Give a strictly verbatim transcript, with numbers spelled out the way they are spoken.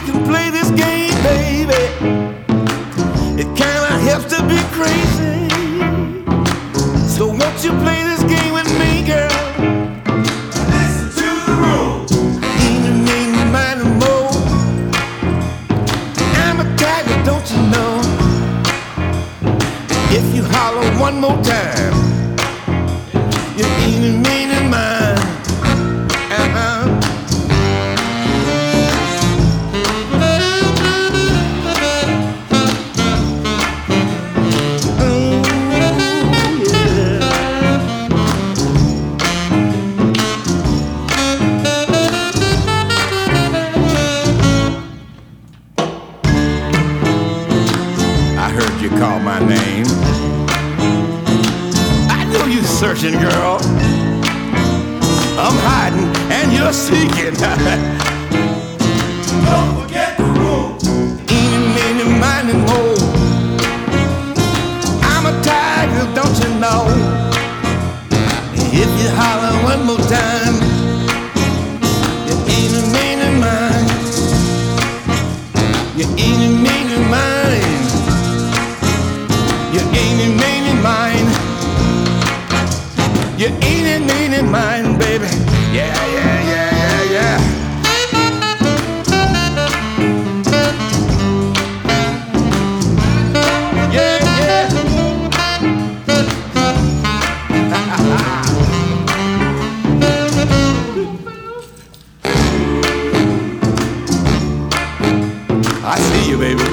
can play this game, baby. It kinda helps to be crazy. So won't you play this game with me, girl? Listen to the rules. Eeny, meeny, miny, moe. I'm a tiger, don't you know? If you holler one more time, you're eeny, meeny, mine. Uh-huh. You call my name. I know you're searching, girl. I'm hiding and you're seeking. Don't forget the rules. Eeny, meeny, miny, moe. I'm a tiger, don't you know? If you holler one more time, you're eeny, meeny, mine. You're eeny, meeny, mine. You're eeny, meeny, mine. You're eeny, meeny, mine, baby. Yeah, yeah, yeah, yeah, yeah. Yeah, yeah. I see you, baby.